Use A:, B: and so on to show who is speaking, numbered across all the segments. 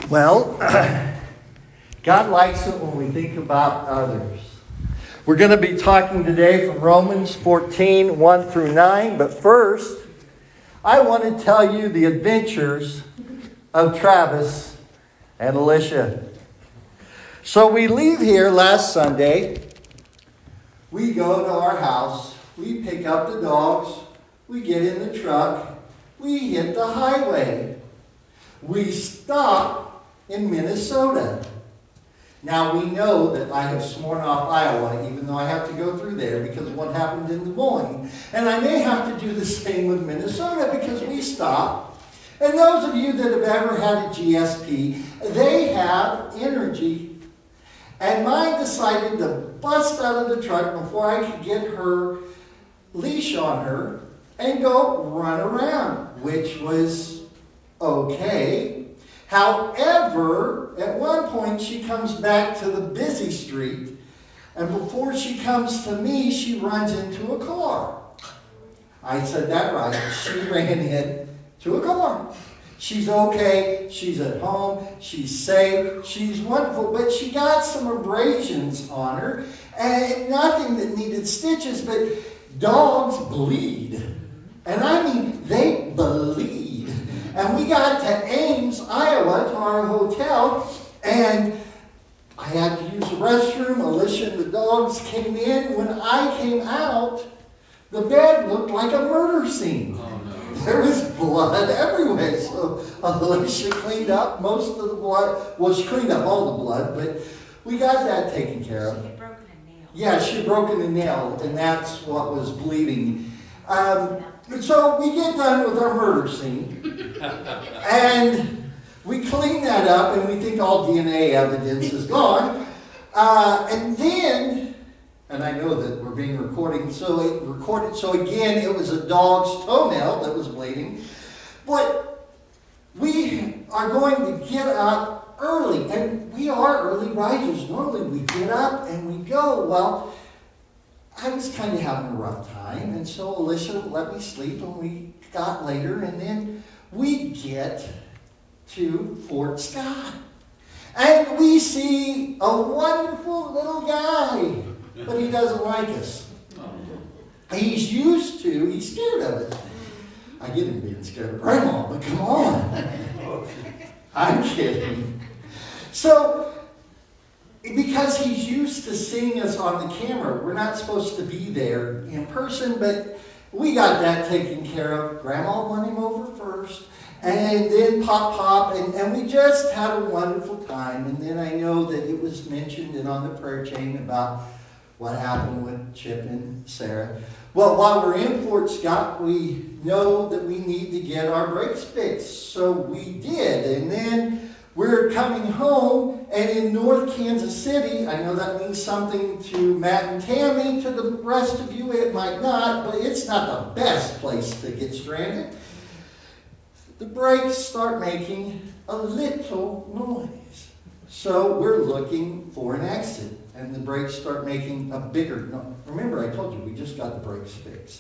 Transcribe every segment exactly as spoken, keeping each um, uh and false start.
A: Well, God likes it when we think about others. We're going to be talking today from Romans fourteen, one through nine. But first, I want to tell you the adventures of Travis and Alicia. So we leave here last Sunday. We go to our house. We pick up the dogs. We get in the truck. We hit the highway. We stop in Minnesota. Now we know that I have sworn off Iowa, even though I have to go through there because of what happened in Des Moines. And I may have to do the same with Minnesota because we stop. And those of you that have ever had a G S P, they have energy. And mine decided to bust out of the truck before I could get her leash on her and go run around, which was okay. However, at one point she comes back to the busy street, and before she comes to me, she runs into a car. I said that right. She ran into a car. She's okay. She's at home. She's safe. She's wonderful. But she got some abrasions on her, and nothing that needed stitches, but dogs bleed. And I mean, they bleed. And we got to Ames, Iowa, to our hotel, and I had to use the restroom. Alicia and the dogs came in. When I came out, the bed looked like a murder scene. Oh, no. There was blood everywhere. So Alicia cleaned up most of the blood. Well, she cleaned up all the blood, but we got that taken care of. She had broken a nail. Yeah, she had broken a nail, and that's what was bleeding. Um, so we get done with our murder scene. And we clean that up, and we think all D N A evidence is gone. Uh, and then, and I know that we're being recorded, so it recorded. So again, it was a dog's toenail that was bleeding. But we are going to get up early, and we are early risers. Normally, we get up and we go. Well, I was kind of having a rough time, and so Alicia let me sleep, and we got later, and then we get to Fort Scott. And we see a wonderful little guy, but he doesn't like us. He's used to, he's scared of it. I get him being scared of Grandma, but come on. I'm kidding. So, because he's used to seeing us on the camera, we're not supposed to be there in person, but we got that taken care of. Grandma won him over first, and then Pop Pop, and, and we just had a wonderful time. And then I know that it was mentioned and on the prayer chain about what happened with Chip and Sarah. Well, while we're in Fort Scott, we know that we need to get our brakes fixed. So we did, and then we're coming home, and in North Kansas City, I know that means something to Matt and Tammy, to the rest of you it might not, but it's not the best place to get stranded. The brakes start making a little noise. So we're looking for an exit, and the brakes start making a bigger noise. Remember, I told you we just got the brakes fixed.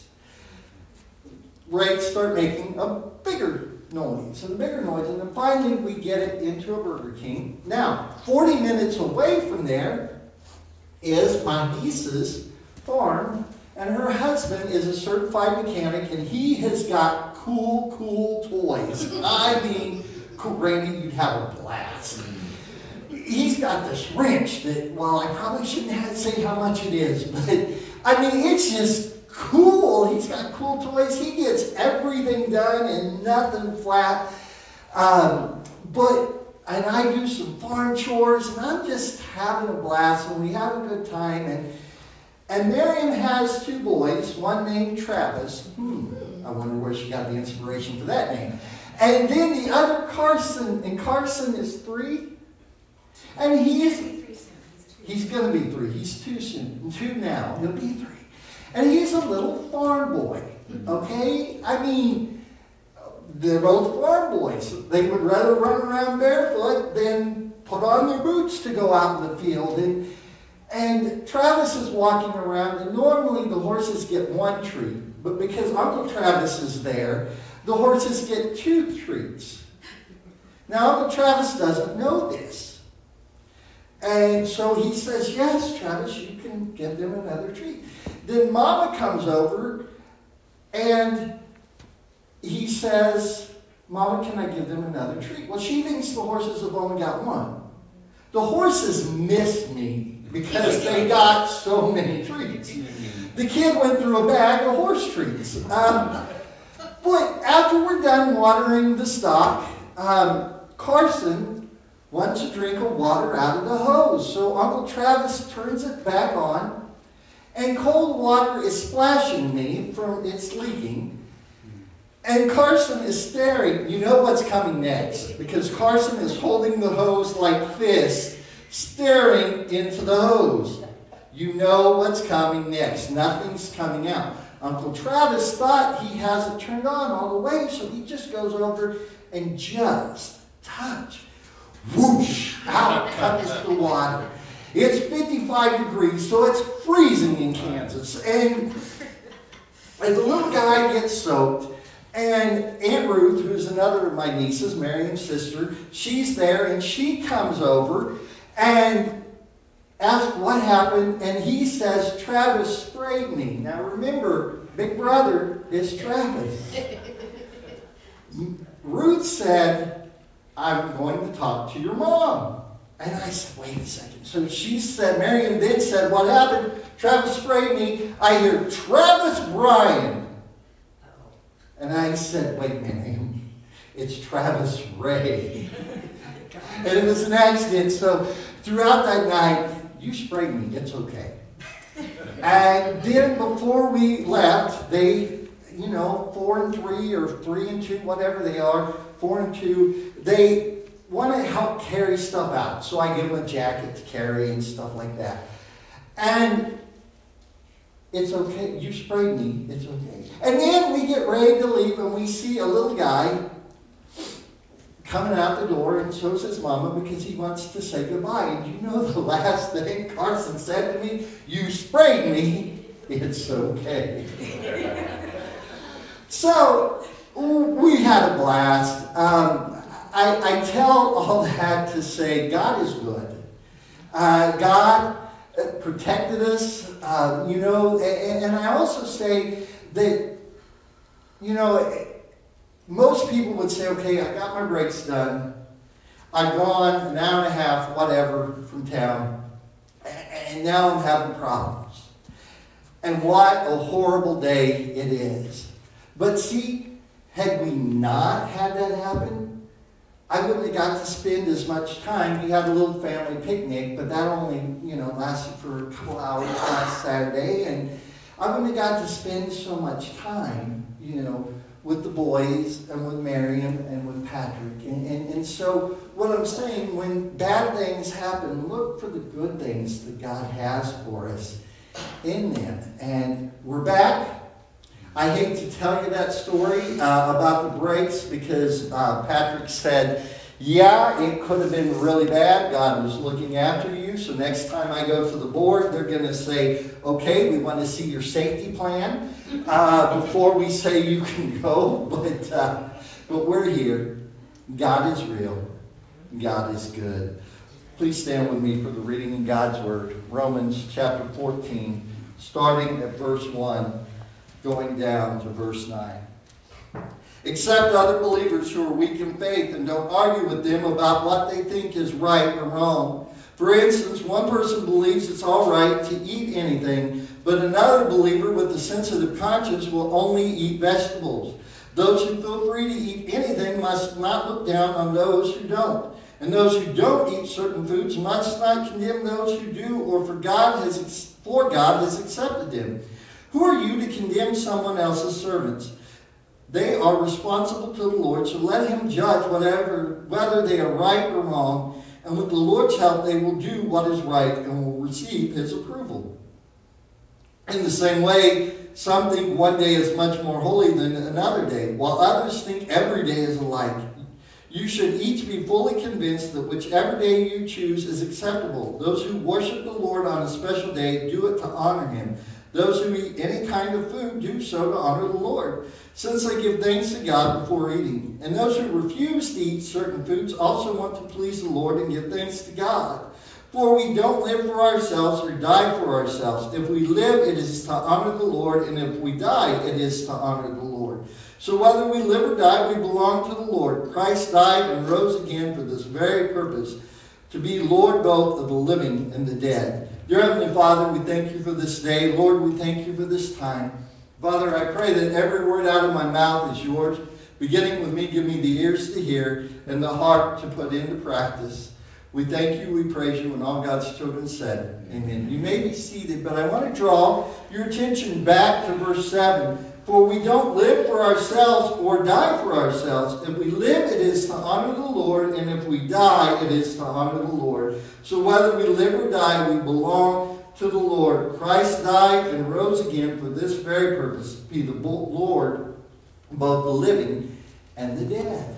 A: Brakes start making a bigger noise, and a bigger noise, and then finally we get it into a Burger King. Now, forty minutes away from there is my niece's farm, and her husband is a certified mechanic, and he has got cool, cool toys. I mean, Randy, you'd have a blast. He's got this wrench that, well, I probably shouldn't have to say how much it is, but I mean, it's just cool. He's got cool toys. He gets everything done and nothing flat. Um, but, and I do some farm chores, and I'm just having a blast, and we have a good time. And and Miriam has two boys, one named Travis. Hmm, I wonder where she got the inspiration for that name. And then the other Carson, and Carson is three. And he is, he's going to be three. He's two soon, two now. He'll be three. And he's a little farm boy, okay? I mean, they're both farm boys. They would rather run around barefoot than put on their boots to go out in the field. And, and Travis is walking around, and normally the horses get one treat. But because Uncle Travis is there, the horses get two treats. Now, Uncle Travis doesn't know this. And so he says, yes, Travis, you can give them another treat. Then Mama comes over and he says, Mama, can I give them another treat? Well, she thinks the horses have only got one. The horses missed me because they got so many treats. The kid went through a bag of horse treats. Um, boy, after we're done watering the stock, um, Carson wants a drink of water out of the hose. So Uncle Travis turns it back on, and cold water is splashing me from it's leaking. And Carson is staring. You know what's coming next, because Carson is holding the hose like this, staring into the hose. You know what's coming next. Nothing's coming out. Uncle Travis thought he has it turned on all the way, so he just goes over and just touch. Whoosh! Out comes the water. It's fifty-five degrees, so it's freezing in Kansas. And, and the little guy gets soaked. And Aunt Ruth, who's another of my nieces, Miriam's sister, she's there, and she comes over and asks what happened, and he says, Travis sprayed me. Now remember, big brother is Travis. Ruth said, I'm going to talk to your mom. And I said, wait a second. So she said, Miriam then said, what happened? Travis sprayed me. I hear, Travis Bryan. And I said, wait, Miriam, it's Travis Ray. And it was an accident. So throughout that night, you sprayed me. It's okay. And then before we left, they, you know, four and three or three and two, whatever they are, four and two, they want to help carry stuff out. So I give them a jacket to carry and stuff like that. And it's okay. You sprayed me. It's okay. And then we get ready to leave, and we see a little guy coming out the door, and so says Mama, because he wants to say goodbye. And you know the last thing Carson said to me? You sprayed me. It's okay. So we had a blast. Um, I, I tell all that to say God is good. Uh, God protected us, uh, you know, and, and I also say that, you know, most people would say, okay, I got my brakes done. I've gone an hour and a half, whatever, from town, and now I'm having problems. And what a horrible day it is. But see, had we not had that happen, I wouldn't have got to spend as much time. We had a little family picnic, but that only, you know, lasted for a couple hours last Saturday, and I wouldn't have got to spend so much time, you know, with the boys and with Miriam and with Patrick. And, and, and so what I'm saying, when bad things happen, look for the good things that God has for us in them. And we're back. I hate to tell you that story uh, about the brakes, because uh, Patrick said, yeah, it could have been really bad. God was looking after you. So next time I go to the board, they're going to say, okay, we want to see your safety plan uh, before we say you can go. But, uh, but we're here. God is real. God is good. Please stand with me for the reading of God's Word. Romans chapter fourteen, starting at verse one. Going down to verse nine. Accept other believers who are weak in faith and don't argue with them about what they think is right or wrong. For instance, one person believes it's all right to eat anything, but another believer with a sensitive conscience will only eat vegetables. Those who feel free to eat anything must not look down on those who don't. And those who don't eat certain foods must not condemn those who do, or for God has, for God has accepted them. Who are you to condemn someone else's servants? They are responsible to the Lord, so let him judge whatever, whether they are right or wrong. And with the Lord's help, they will do what is right and will receive his approval. In the same way, some think one day is much more holy than another day, while others think every day is alike. You should each be fully convinced that whichever day you choose is acceptable. Those who worship the Lord on a special day do it to honor him. Those who eat any kind of food do so to honor the Lord, since they give thanks to God before eating. And those who refuse to eat certain foods also want to please the Lord and give thanks to God. For we don't live for ourselves or die for ourselves. If we live, it is to honor the Lord, and if we die, it is to honor the Lord. So whether we live or die, we belong to the Lord. Christ died and rose again for this very purpose, to be Lord both of the living and the dead. Dear Heavenly Father, we thank you for this day. Lord, we thank you for this time. Father, I pray that every word out of my mouth is yours. Beginning with me, give me the ears to hear and the heart to put into practice. We thank you, we praise you, and all God's children said, amen. You may be seated, but I want to draw your attention back to verse seven. For we don't live for ourselves or die for ourselves. If we live, it is to honor the Lord, and if we die, it is to honor the Lord. So whether we live or die, we belong to the Lord. Christ died and rose again for this very purpose, to be the Lord, both the living and the dead.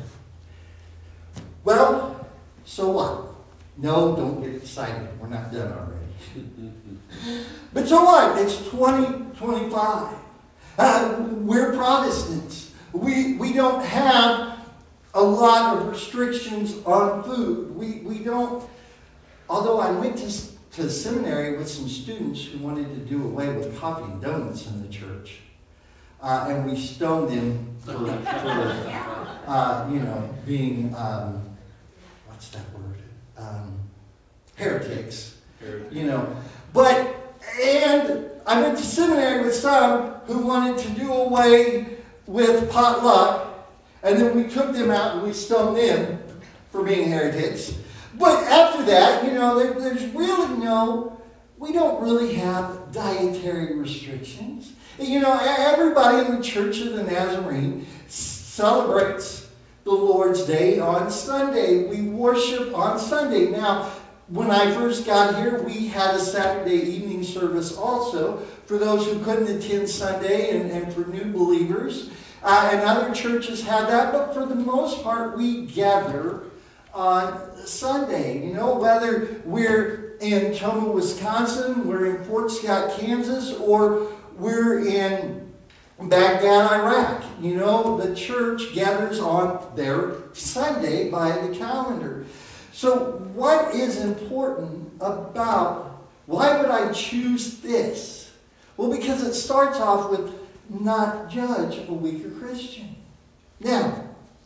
A: Well, so what? No, don't get excited. We're not done already. But so what? It's twenty twenty-five. Uh, we're Protestants. We we don't have a lot of restrictions on food. We we don't. Although I went to to seminary with some students who wanted to do away with coffee and donuts in the church, uh, and we stoned them for, for uh, you know being um, what's that word? Um, heretics. Heretics. You know, but and. I went to seminary with some who wanted to do away with potluck, and then we took them out and we stoned them for being heretics. But after that, you know, there, there's really no, we don't really have dietary restrictions. You know, everybody in the Church of the Nazarene celebrates the Lord's Day on Sunday. We worship on Sunday. Now, when I first got here, we had a Saturday evening service also for those who couldn't attend Sunday and, and for new believers. Uh, and other churches had that. But for the most part, we gather on Sunday. You know, whether we're in Toma, Wisconsin, we're in Fort Scott, Kansas, or we're in Baghdad, Iraq. You know, the church gathers on their Sunday by the calendar. So what is important about, why would I choose this? Well, because it starts off with not judge a weaker Christian. Now,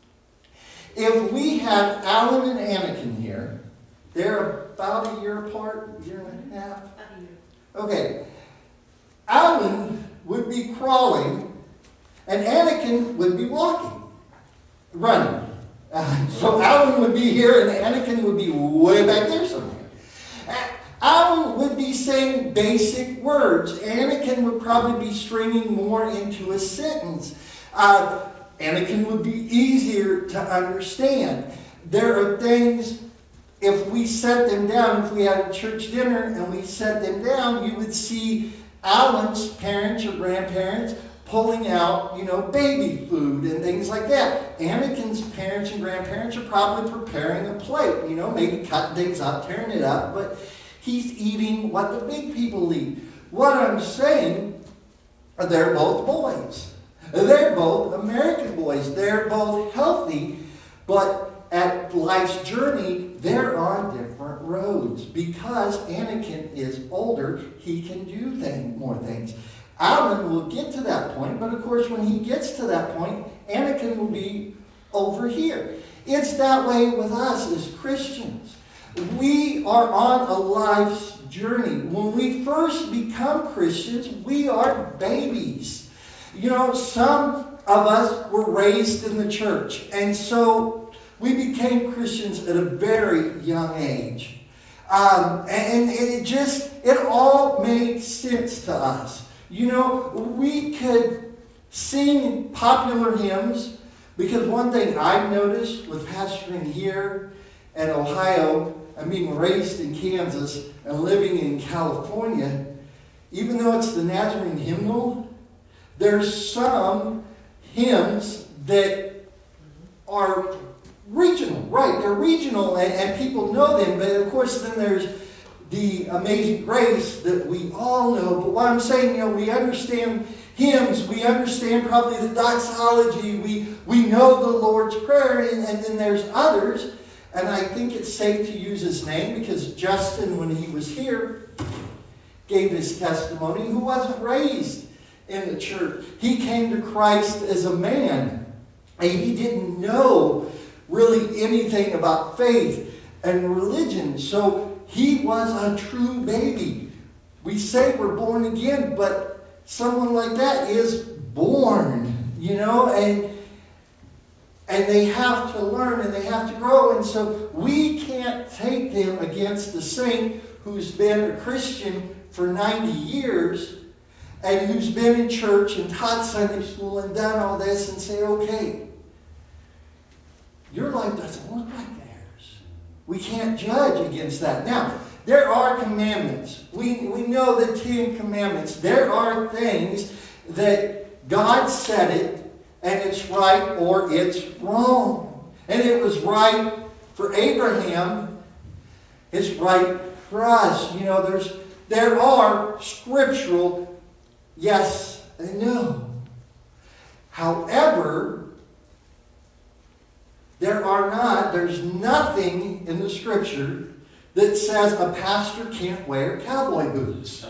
A: if we had Alan and Anakin here, they're about a year apart, a year and a half. Okay. Alan would be crawling, and Anakin would be walking, running. Uh, so Alan would be here and Anakin would be way back there somewhere. Uh, Alan would be saying basic words. Anakin would probably be stringing more into a sentence. Uh, Anakin would be easier to understand. There are things, if we set them down, if we had a church dinner and we set them down, you would see Alan's parents or grandparents pulling out, you know, baby food and things like that. Anakin's parents and grandparents are probably preparing a plate, you know, maybe cutting things up, tearing it up, but he's eating what the big people eat. What I'm saying, they're both boys. They're both American boys. They're both healthy, but at life's journey, they're on different roads. Because Anakin is older, he can do thing, more things. Alan will get to that point, but of course when he gets to that point, Anakin will be over here. It's that way with us as Christians. We are on a life's journey. When we first become Christians, we are babies. You know, some of us were raised in the church, and so we became Christians at a very young age. Um, and, and it just, it all made sense to us. You know, we could sing popular hymns, because one thing I've noticed with pastoring here in Ohio, I mean raised in Kansas and living in California, even though it's the Nazarene hymnal, there's some hymns that are regional, right? They're regional and, and people know them, but of course then there's the Amazing Grace that we all know. But what I'm saying, you know, we understand hymns, we understand probably the doxology, we, we know the Lord's Prayer, and, and then there's others. And I think it's safe to use his name because Justin, when he was here, gave his testimony, who wasn't raised in the church. He came to Christ as a man, and he didn't know really anything about faith and religion. So he was a true baby. We say we're born again, but someone like that is born, you know, and and they have to learn and they have to grow. And so we can't take them against the saint who's been a Christian for ninety years and who's been in church and taught Sunday school and done all this and say, okay, your life doesn't look like theirs. We can't judge against that. Now, there are commandments. We, we know the Ten Commandments. There are things that God said it, and it's right or it's wrong. And it was right for Abraham. It's right for us. You know, there's there are scriptural yes and no. However, there are not, there's nothing in the scripture that says a pastor can't wear cowboy boots.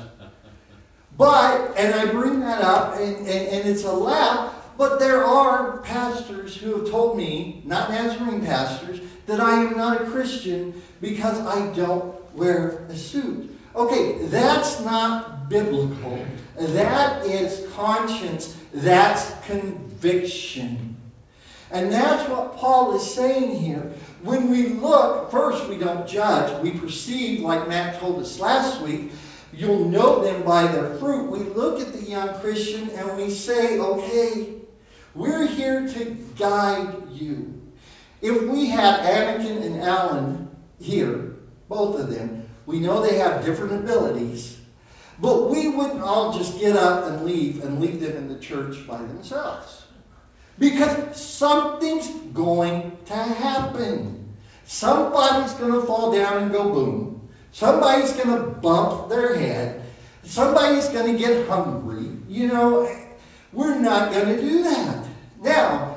A: But, and I bring that up, and, and, and it's a laugh, but there are pastors who have told me, not Nazarene pastors, that I am not a Christian because I don't wear a suit. Okay, that's not biblical. That is conscience. That's conviction. And that's what Paul is saying here. When we look, first we don't judge. We perceive, like Matt told us last week, you'll know them by their fruit. We look at the young Christian and we say, okay, we're here to guide you. If we had Anakin and Alan here, both of them, we know they have different abilities, but we wouldn't all just get up and leave and leave them in the church by themselves. Because something's going to happen. Somebody's going to fall down and go boom. Somebody's going to bump their head. Somebody's going to get hungry. You know, we're not going to do that. Now,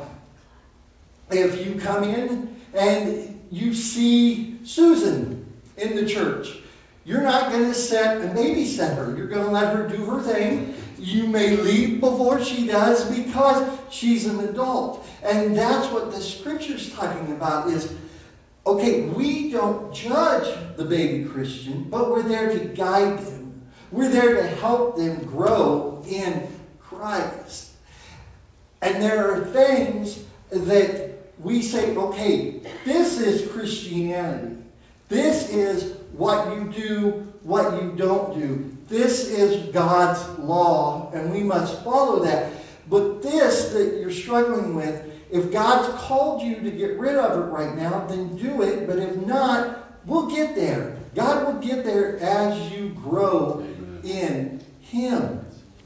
A: if you come in and you see Susan in the church, you're not going to sit and babysit her. You're going to let her do her thing. You may leave before she does because she's an adult. And that's what the scripture's talking about is, okay, we don't judge the baby Christian, but we're there to guide them. We're there to help them grow in Christ. And there are things that we say, okay, this is Christianity. This is what you do, what you don't do. This is God's law, and we must follow that. But this that you're struggling with, if God's called you to get rid of it right now, then do it. But if not, we'll get there. God will get there as you grow in Him.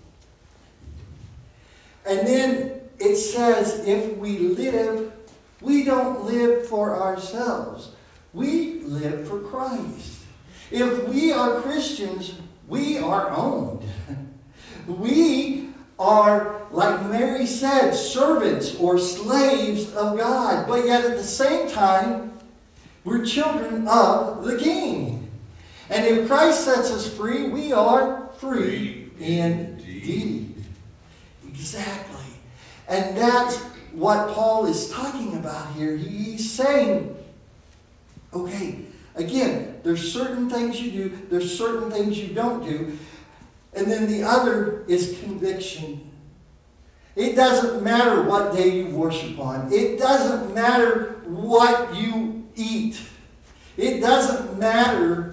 A: And then it says, if we live, we don't live for ourselves. We live for Christ. If we are Christians, we are owned. We are, like Mary said, servants or slaves of God. But yet at the same time, we're children of the King. And if Christ sets us free, we are free indeed. Exactly. And that's what Paul is talking about here. He's saying, okay, again, there's certain things you do, there's certain things you don't do, and then the other is conviction. It doesn't matter what day you worship on. It doesn't matter what you eat. It doesn't matter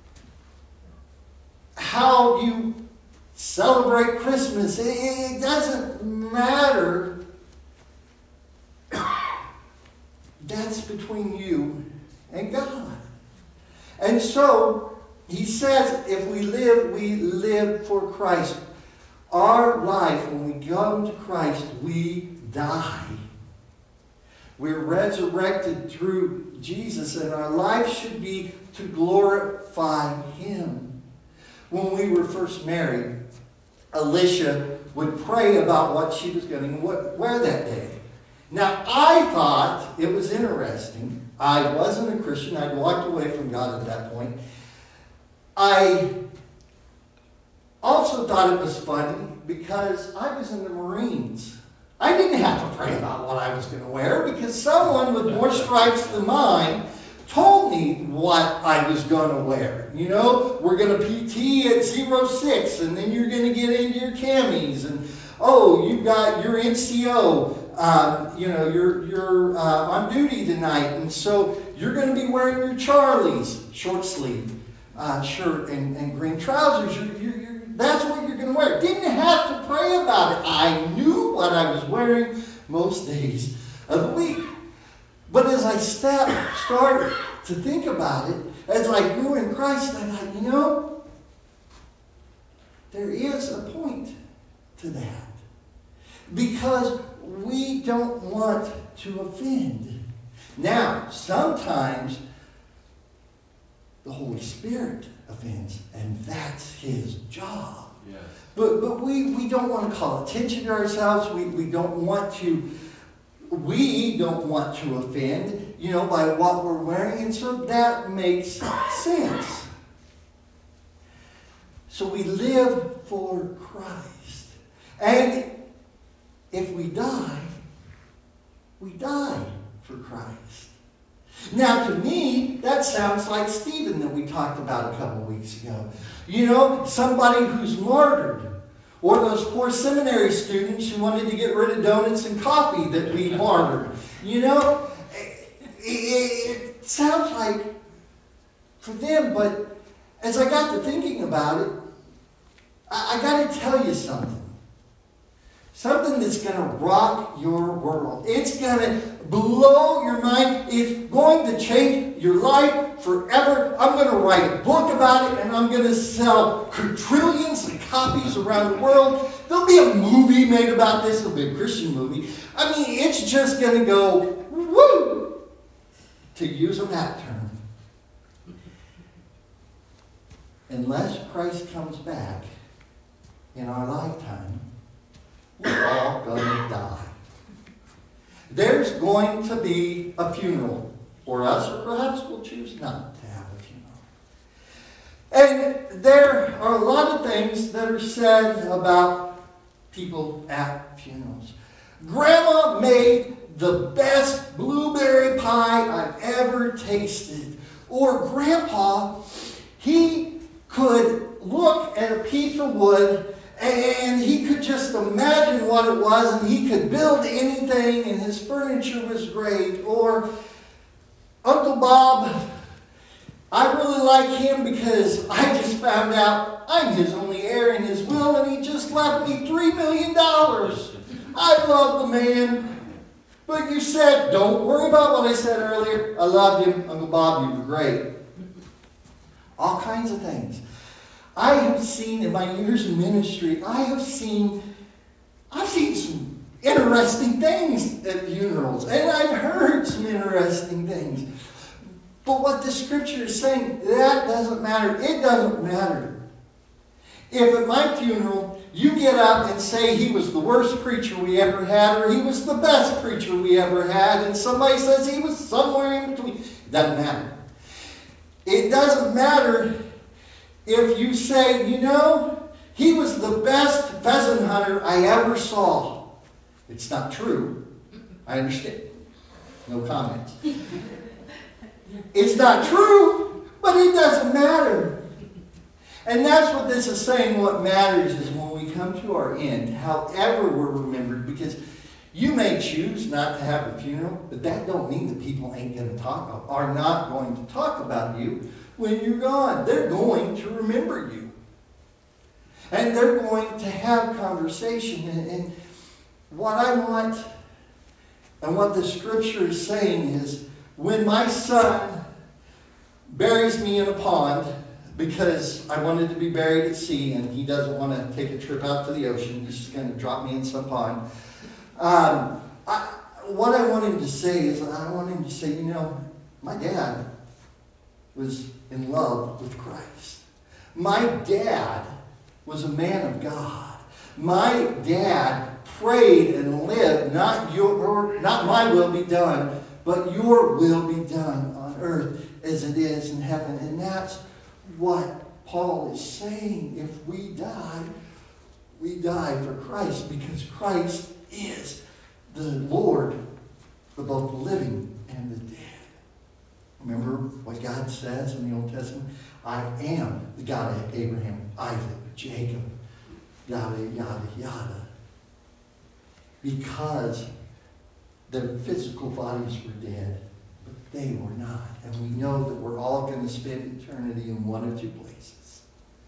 A: how you celebrate Christmas. It, it doesn't matter. That's between you and God. And so, he says, if we live, we live for Christ. Our life, when we come to Christ, we die. We're resurrected through Jesus, and our life should be to glorify Him. When we were first married, Alicia would pray about what she was going to wear that day. Now, I thought it was interesting. I wasn't a Christian. I'd walked away from God at that point. I also thought it was funny because I was in the Marines. I didn't have to pray about what I was going to wear because someone with more stripes than mine told me what I was going to wear. You know, we're going to P T at zero six, and then you're going to get into your camis, and oh, you got your N C O. Um, you know, you're you're uh, on duty tonight, and so you're going to be wearing your Charlies, short sleeve uh, shirt and, and green trousers. You're, you're, you're, that's what you're going to wear. Didn't have to pray about it. I knew what I was wearing most days of the week. But as I stepped, started to think about it, as I grew in Christ, I thought, you know, there is a point to that. Because we don't want to offend. Now, sometimes the Holy Spirit offends, and that's His job. Yeah. But but we, we don't want to call attention to ourselves. We, we don't want to we don't want to offend, you know, by what we're wearing, and so that makes sense. So we live for Christ. And if we die, we die for Christ. Now, to me, that sounds like Stephen that we talked about a couple weeks ago. You know, somebody who's martyred. Or those poor seminary students who wanted to get rid of donuts and coffee that we martyred. You know, it, it, it sounds like for them, but as I got to thinking about it, I, I got to tell you something. Something that's going to rock your world. It's going to blow your mind. It's going to change your life forever. I'm going to write a book about it, and I'm going to sell quadrillions of copies around the world. There'll be a movie made about this. It'll be a Christian movie. I mean, it's just going to go, woo, to use that term. Unless Christ comes back in our lifetime, we're all going to die. There's going to be a funeral for us, or perhaps we'll choose not to have a funeral. And there are a lot of things that are said about people at funerals. Grandma made the best blueberry pie I've ever tasted. Or Grandpa, he could look at a piece of wood and he could just imagine what it was, and he could build anything, and his furniture was great. Or Uncle Bob, I really like him because I just found out I'm his only heir in his will, and he just left me three million dollars. I love the man. But you said, don't worry about what I said earlier. I loved him. Uncle Bob, you were great. All kinds of things. I have seen in my years in ministry, I have seen, I've seen some interesting things at funerals. And I've heard some interesting things. But what the scripture is saying, that doesn't matter. It doesn't matter. If at my funeral, you get up and say he was the worst preacher we ever had, or he was the best preacher we ever had, and somebody says he was somewhere in between, it doesn't matter. It doesn't matter if you say, you know, he was the best pheasant hunter I ever saw. It's not true. I understand. No comments. It's not true, but it doesn't matter. And that's what this is saying. What matters is when we come to our end, however we're remembered, because you may choose not to have a funeral, but that don't mean that people ain't going to talk, are not going to talk about you when you're gone. They're going to remember you. And they're going to have conversation. And, and what I want, and what the scripture is saying is, when my son buries me in a pond, because I wanted to be buried at sea, and he doesn't want to take a trip out to the ocean, he's just going to drop me in some pond. Um, I, what I want him to say is, I want him to say, you know, my dad was in love with Christ. My dad was a man of God. My dad prayed and lived, not your, not my will be done, but your will be done on earth as it is in heaven. And that's what Paul is saying. If we die, we die for Christ, because Christ is the Lord of both the living and the dead. Remember what God says in the Old Testament? I am the God of Abraham, Isaac, Jacob, yada, yada, yada. Because their physical bodies were dead, but they were not. And we know that we're all going to spend eternity in one of two places.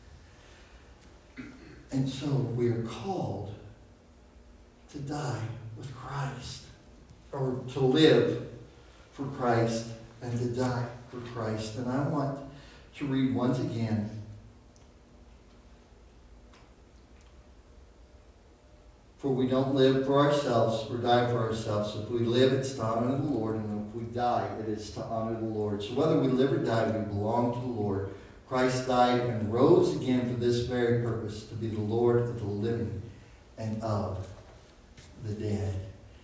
A: And so we are called to die with Christ, or to live for Christ and to die for Christ. And I want to read once again For we don't live for ourselves or die for ourselves. If we live, it's to honor the Lord. And if we die, it is to honor the Lord. So whether we live or die, we belong to the Lord. Christ died and rose again for this very purpose, to be the Lord of the living and of the dead.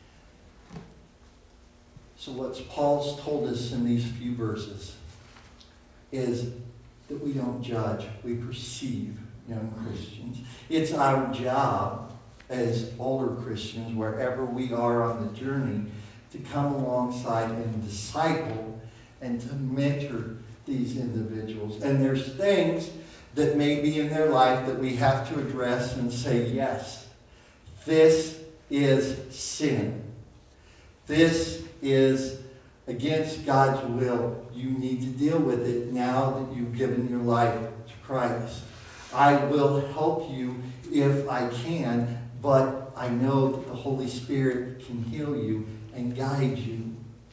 A: So what Paul's told us in these few verses is that we don't judge, we perceive young Christians. It's our job as older Christians, wherever we are on the journey, to come alongside and disciple and to mentor these individuals. And there's things that may be in their life that we have to address and say, yes, this is sin. This is against God's will. You need to deal with it now that you've given your life to Christ. I will help you if I can, but I know that the Holy Spirit can heal you and guide you.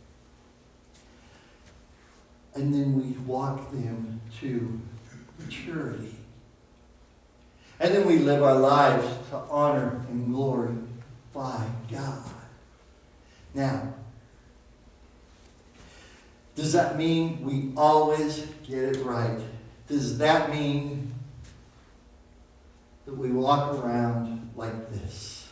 A: And then we walk them to maturity. And then we live our lives to honor and glorify God. Now, does that mean we always get it right? Does that mean that we walk around like this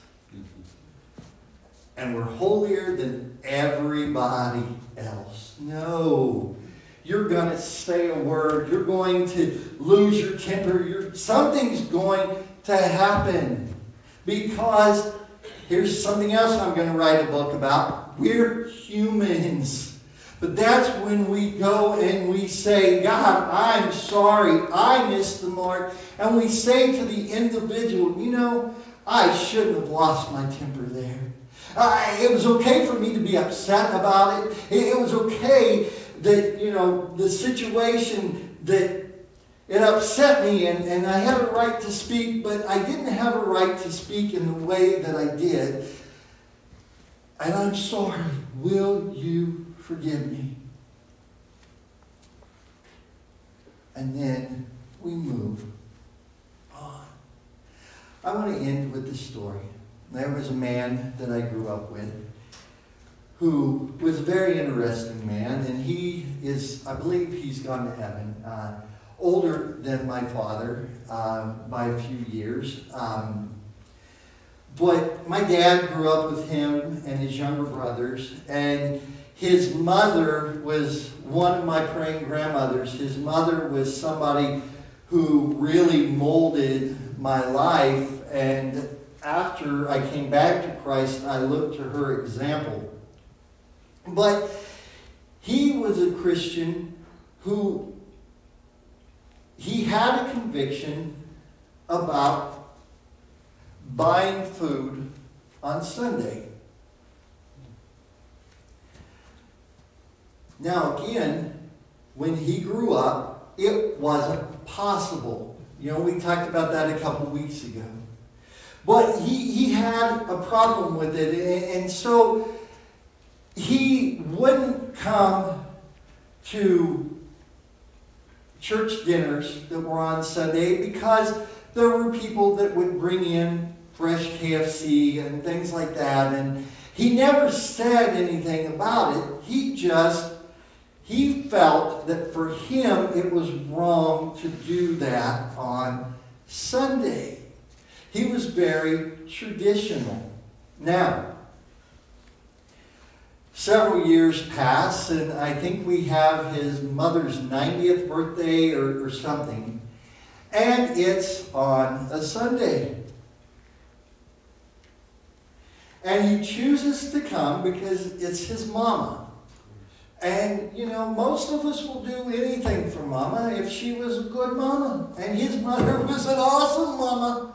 A: and we're holier than everybody else? No. You're going to say a word. You're going to lose your temper. You're, something's going to happen. Because here's something else I'm going to write a book about. We're humans. But that's when we go and we say, God, I'm sorry. I missed the mark. And we say to the individual, you know, I shouldn't have lost my temper there. Uh, it was okay for me to be upset about it. It, it was okay that, you know, the situation that it upset me and, and I had a right to speak, but I didn't have a right to speak in the way that I did. And I'm sorry. Will you forgive me? And then we move on. I want to end with this story. There was a man that I grew up with who was a very interesting man, and he is, I believe he's gone to heaven, uh, older than my father um, by a few years. Um, but my dad grew up with him and his younger brothers, and his mother was one of my praying grandmothers. His mother was somebody who really molded my life, and after I came back to Christ, I looked to her example. But he was a Christian who, he had a conviction about buying food on Sunday. Now again, when he grew up, it wasn't possible. You know, we talked about that a couple weeks ago. But he, he had a problem with it, and, and so he wouldn't come to church dinners that were on Sunday because there were people that would bring in fresh K F C and things like that. And, He never said anything about it. He just, he felt that for him it was wrong to do that on Sunday. He was very traditional. Now, several years pass, and I think we have his mother's ninetieth birthday or, or something, and it's on a Sunday. And he chooses to come because it's his mama. And, you know, most of us will do anything for mama if she was a good mama. And his mother was an awesome mama.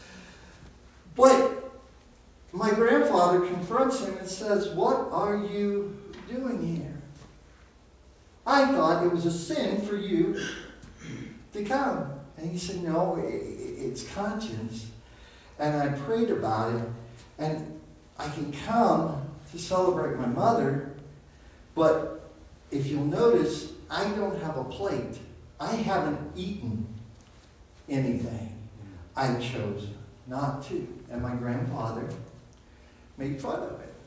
A: But my grandfather confronts him and says, "What are you doing here? I thought it was a sin for you to come." And he said, "No, it's conscience. And I prayed about it. And I can come to celebrate my mother, but if you'll notice, I don't have a plate. I haven't eaten anything. I chose not to." And my grandfather made fun of it.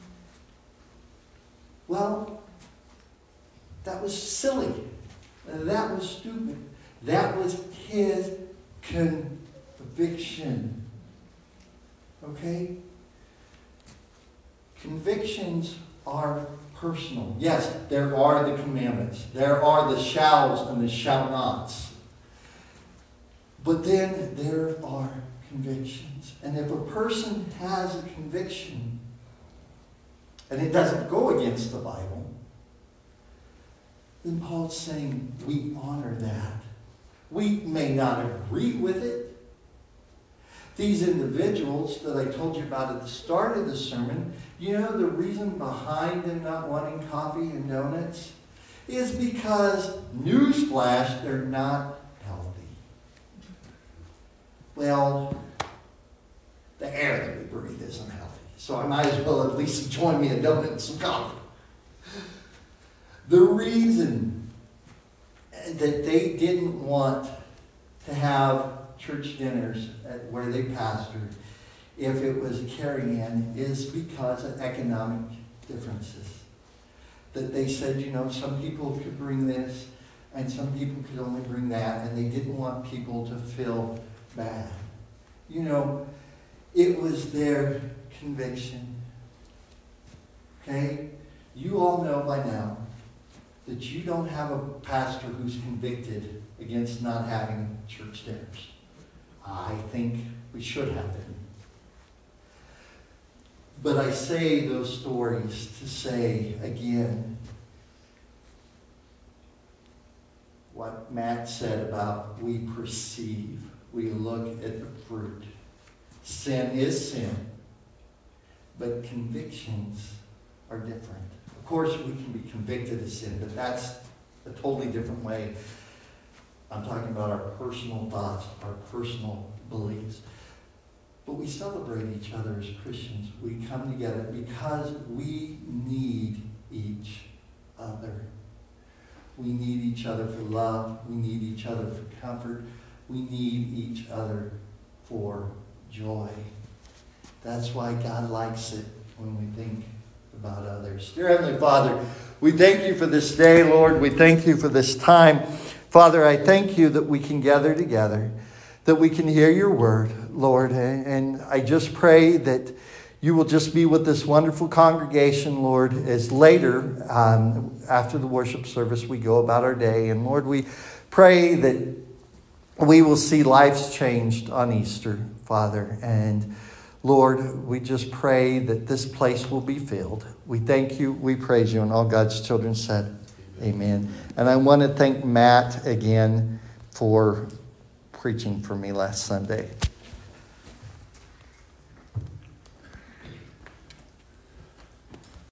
A: Well, that was silly. That was stupid. That was his conviction. Okay? Convictions are personal. Yes, there are the commandments. There are the shalls and the shall nots. But then there are convictions. And if a person has a conviction and it doesn't go against the Bible, then Paul's saying we honor that. We may not agree with it. These individuals that I told you about at the start of the sermon, you know the reason behind them not wanting coffee and donuts is because, newsflash, they're not healthy. Well, the air that we breathe isn't healthy, so I might as well at least join me a donut and some coffee. The reason that they didn't want to have church dinners at where they pastored, if it was a carry-in, is because of economic differences. That they said, you know, some people could bring this and some people could only bring that, and they didn't want people to feel bad. You know, it was their conviction. Okay? You all know by now that you don't have a pastor who's convicted against not having church dinners. I think we should have them. But I say those stories to say, again, what Matt said about we perceive, we look at the fruit. Sin is sin, but convictions are different. Of course, we can be convicted of sin, but that's a totally different way. I'm talking about our personal thoughts, our personal beliefs. But we celebrate each other as Christians. We come together because we need each other. We need each other for love. We need each other for comfort. We need each other for joy. That's why God likes it when we think about others. Dear Heavenly Father, we thank you for this day, Lord. We thank you for this time. Father, I thank you that we can gather together, that we can hear your word, Lord. And I just pray that you will just be with this wonderful congregation, Lord, as later, um, after the worship service, we go about our day. And Lord, we pray that we will see lives changed on Easter, Father. And Lord, we just pray that this place will be filled. We thank you, we praise you, and all God's children said, amen. And I want to thank Matt again for preaching for me last Sunday.